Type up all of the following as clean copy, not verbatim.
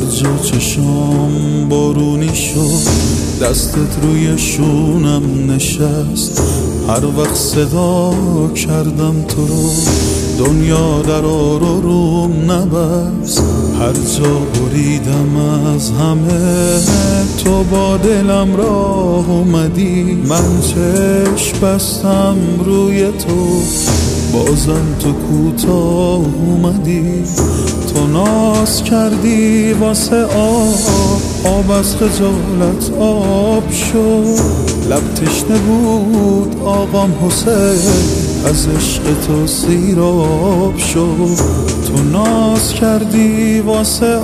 جا چشام بارونی شد، دستت روی شونم نشست. هر وقت صدا کردم تو رو، دنیا در روم نبست. هر جا بریدم از همه، تو با دلم راه اومدی. من چشم بستم روی تو، بازم تو کوتاه اومدی. تو ناز کردی واسه آب از خجالت آب شد. لب تشنه بود آقام حسین، از عشق تو سیراب شد. تو ناز کردی واسه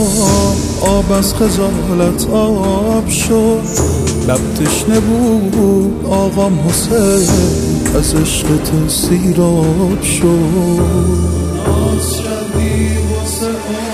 آب از خجالت آب شد. لب تشنه بود آقام حسین، از عشق تو سیراب شد. ناز کردی واسه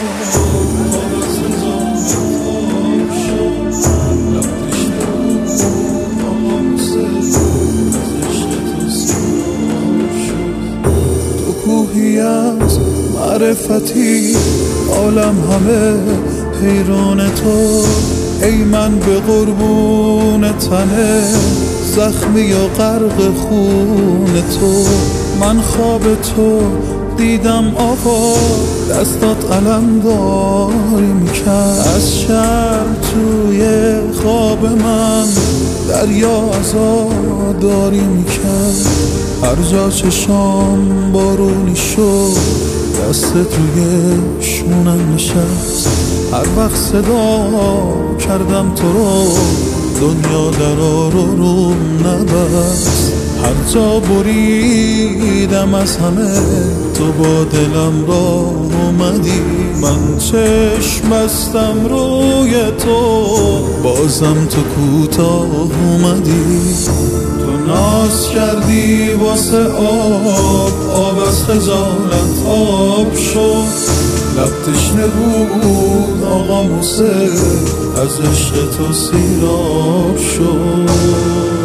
آب از خجالت آب شد. لب تشنه بود آقام حسین، از عشق تو سیراب شد. تو کوهی از معرفتی، عالم همه حیران تو. ای من به قربون تنه، زخمی و غرق خون تو. من خواب تو دیدم آقا، دستات علم داری میکرد. از شرم توی خواب من دریا عزاداری میکرد. هر جا چشام بارونی شد، دستت روی شونم نشست. هر وقت صدا کردم تو رو، دنیا در روم نبست. هر جا بریدم از همه، تو با دلم راه اومدی. من چشم بستم روی تو، بازم تو کوتاه اومدی. تو ناز کردی واسه آب از خجالت آب شد. لب تشنه بود آقا حسین، از عشق تو سیراب شد.